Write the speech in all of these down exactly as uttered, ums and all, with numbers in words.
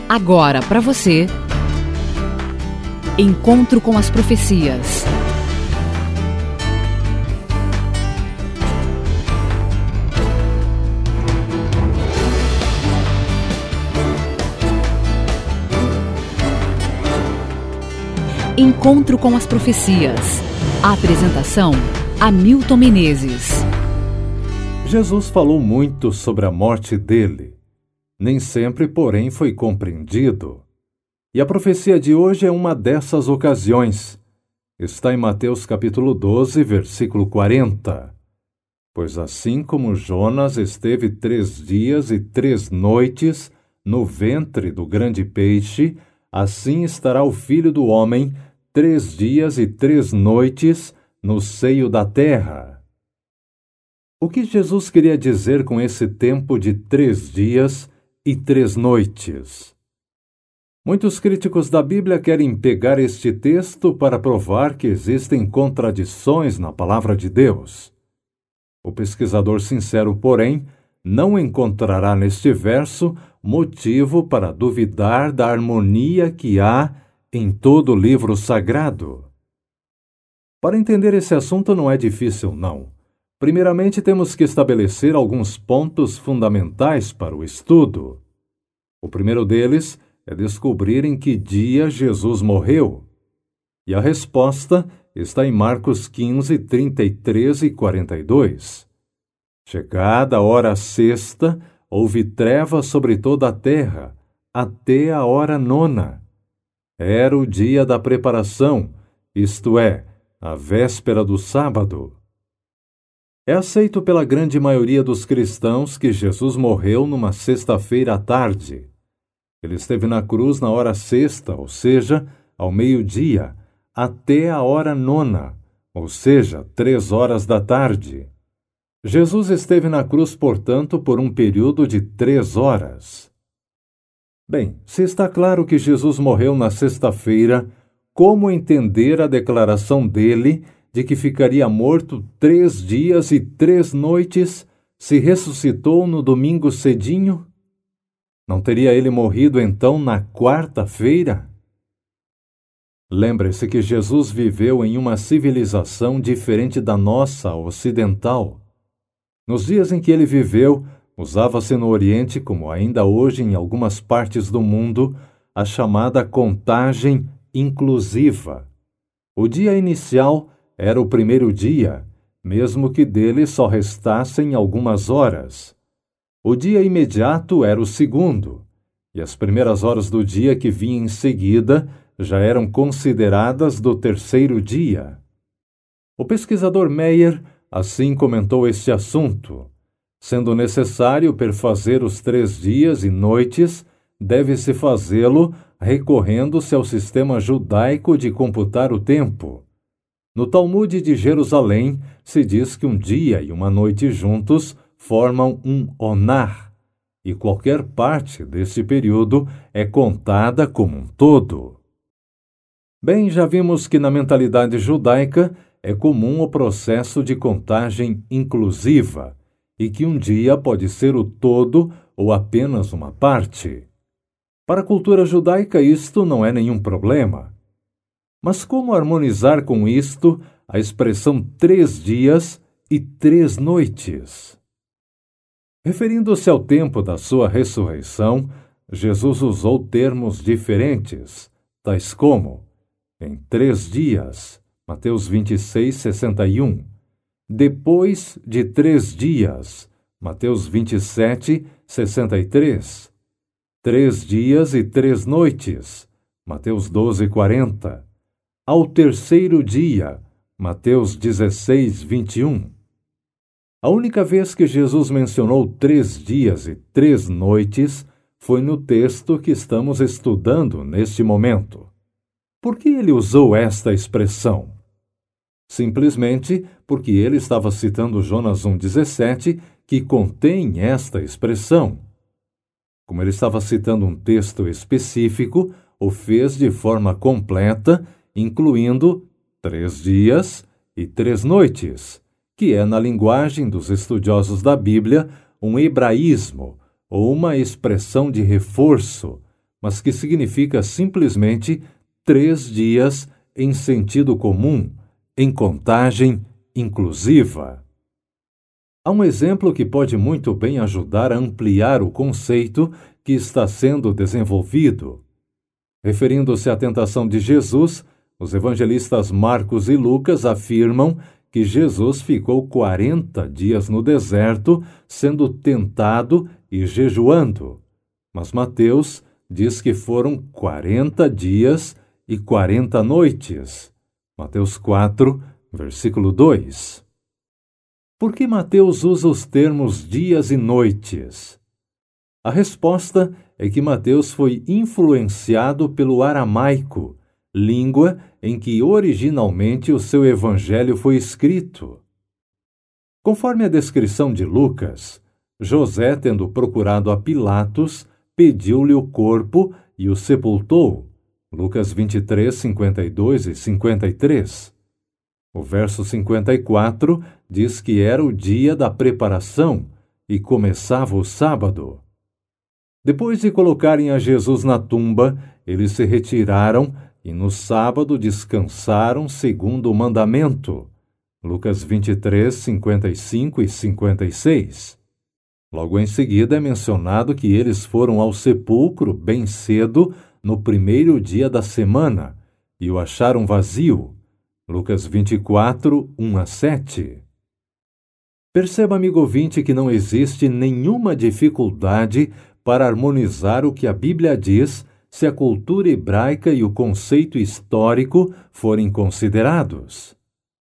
Agora para você, Encontro com as Profecias. Encontro com as Profecias. A apresentação: Hamilton Menezes. Jesus falou muito sobre a morte dele. Nem sempre, porém, foi compreendido. E a profecia de hoje é uma dessas ocasiões. Está em Mateus capítulo doze, versículo quarenta. Pois assim como Jonas esteve três dias e três noites no ventre do grande peixe, assim estará o Filho do Homem três dias e três noites no seio da terra. O que Jesus queria dizer com esse tempo de três dias e três noites? Muitos críticos da Bíblia querem pegar este texto para provar que existem contradições na palavra de Deus. O pesquisador sincero, porém, não encontrará neste verso motivo para duvidar da harmonia que há em todo o livro sagrado. Para entender esse assunto não é difícil, não. Primeiramente, temos que estabelecer alguns pontos fundamentais para o estudo. O primeiro deles é descobrir em que dia Jesus morreu. E a resposta está em Marcos quinze, trinta e três e quarenta e dois. Chegada a hora sexta, houve treva sobre toda a terra, até a hora nona. Era o dia da preparação, isto é, a véspera do sábado. É aceito pela grande maioria dos cristãos que Jesus morreu numa sexta-feira à tarde. Ele esteve na cruz na hora sexta, ou seja, ao meio-dia, até a hora nona, ou seja, três horas da tarde. Jesus esteve na cruz, portanto, por um período de três horas. Bem, se está claro que Jesus morreu na sexta-feira, como entender a declaração dele de que ficaria morto três dias e três noites se ressuscitou no domingo cedinho? Não teria ele morrido então na quarta-feira? Lembre-se que Jesus viveu em uma civilização diferente da nossa ocidental. Nos dias em que ele viveu, usava-se no Oriente, como ainda hoje em algumas partes do mundo, a chamada contagem inclusiva. O dia inicial era o primeiro dia, mesmo que dele só restassem algumas horas. O dia imediato era o segundo, e as primeiras horas do dia que vinham em seguida já eram consideradas do terceiro dia. O pesquisador Meyer assim comentou este assunto. Sendo necessário perfazer os três dias e noites, deve-se fazê-lo recorrendo-se ao sistema judaico de computar o tempo. No Talmud de Jerusalém, se diz que um dia e uma noite juntos formam um onar, e qualquer parte desse período é contada como um todo. Bem, já vimos que na mentalidade judaica é comum o processo de contagem inclusiva, e que um dia pode ser o todo ou apenas uma parte. Para a cultura judaica isto não é nenhum problema. Mas como harmonizar com isto a expressão três dias e três noites? Referindo-se ao tempo da sua ressurreição, Jesus usou termos diferentes, tais como em três dias, Mateus vinte e seis, sessenta e um, depois de três dias, Mateus vinte e sete, sessenta e três, três dias e três noites, Mateus doze, quarenta, ao terceiro dia, Mateus dezesseis, vinte e um. A única vez que Jesus mencionou três dias e três noites foi no texto que estamos estudando neste momento. Por que ele usou esta expressão? Simplesmente porque ele estava citando Jonas um, dezessete, que contém esta expressão. Como ele estava citando um texto específico, o fez de forma completa, incluindo três dias e três noites, que é, na linguagem dos estudiosos da Bíblia, um hebraísmo ou uma expressão de reforço, mas que significa simplesmente três dias em sentido comum, em contagem inclusiva. Há um exemplo que pode muito bem ajudar a ampliar o conceito que está sendo desenvolvido. Referindo-se à tentação de Jesus, os evangelistas Marcos e Lucas afirmam que Jesus ficou quarenta dias no deserto, sendo tentado e jejuando. Mas Mateus diz que foram quarenta dias e quarenta noites. Mateus quatro, versículo dois. Por que Mateus usa os termos dias e noites? A resposta é que Mateus foi influenciado pelo aramaico, língua em que originalmente o seu evangelho foi escrito. Conforme a descrição de Lucas, José, tendo procurado a Pilatos, pediu-lhe o corpo e o sepultou. Lucas vinte e três, cinquenta e dois e cinquenta e três. O verso cinquenta e quatro diz que era o dia da preparação e começava o sábado. Depois de colocarem a Jesus na tumba, eles se retiraram e no sábado descansaram segundo o mandamento. Lucas vinte e três, cinquenta e cinco e cinquenta e seis. Logo em seguida é mencionado que eles foram ao sepulcro bem cedo no primeiro dia da semana e o acharam vazio. Lucas vinte e quatro, um a sete. Perceba, amigo ouvinte, que não existe nenhuma dificuldade para harmonizar o que a Bíblia diz se a cultura hebraica e o conceito histórico forem considerados.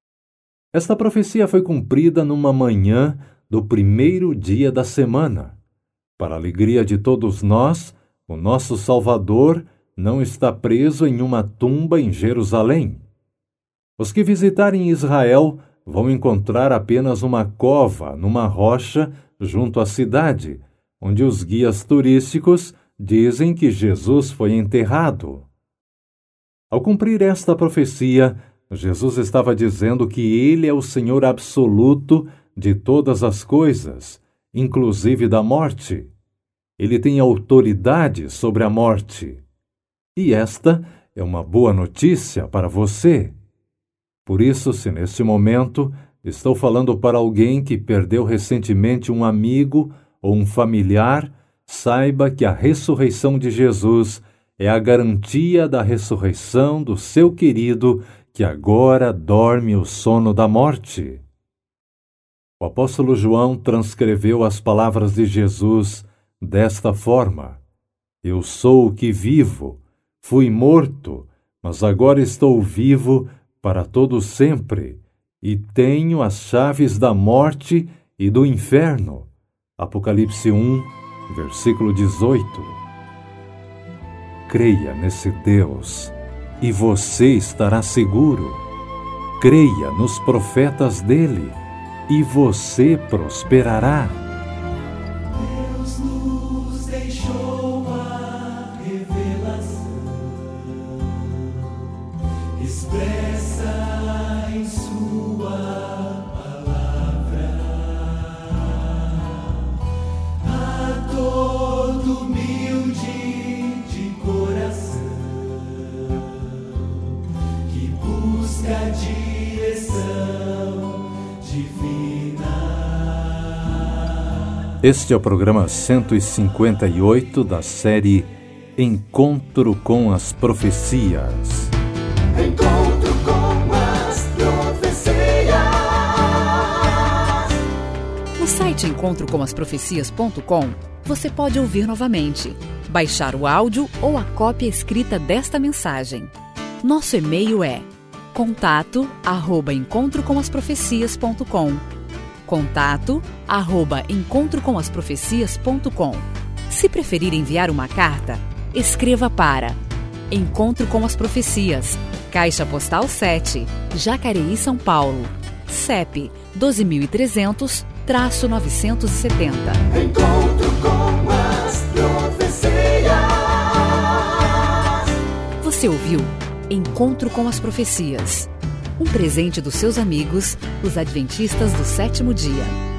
Esta profecia foi cumprida numa manhã do primeiro dia da semana. Para a alegria de todos nós, o nosso Salvador não está preso em uma tumba em Jerusalém. Os que visitarem Israel vão encontrar apenas uma cova numa rocha junto à cidade, onde os guias turísticos dizem que Jesus foi enterrado. Ao cumprir esta profecia, Jesus estava dizendo que Ele é o Senhor absoluto de todas as coisas, inclusive da morte. Ele tem autoridade sobre a morte. E esta é uma boa notícia para você. Por isso, se neste momento estou falando para alguém que perdeu recentemente um amigo ou um familiar, saiba que a ressurreição de Jesus é a garantia da ressurreição do seu querido que agora dorme o sono da morte. O apóstolo João transcreveu as palavras de Jesus desta forma: Eu sou o que vivo, fui morto, mas agora estou vivo para todo sempre, e tenho as chaves da morte e do inferno. Apocalipse um, versículo dezoito. Creia nesse Deus, e você estará seguro. Creia nos profetas dele, e você prosperará. Deus nos deixou a revelação expressa em sua palavra a todo humilde de coração que busca a direção divina. Este é o programa cento e cinquenta e oito da série Encontro com as Profecias. Encontro com as profecias. No site encontro com as profecias ponto com, você pode ouvir novamente, baixar o áudio ou a cópia escrita desta mensagem. Nosso e-mail é contato arroba encontro com as profecias ponto com. Contato arroba encontro com as profecias ponto com. Se preferir enviar uma carta, escreva para Encontro com as Profecias, Caixa Postal sete, Jacareí, São Paulo, C E P doze mil e trezentos, novecentos e setenta. Encontro com as profecias. Você ouviu Encontro com as Profecias, um presente dos seus amigos, os Adventistas do Sétimo Dia.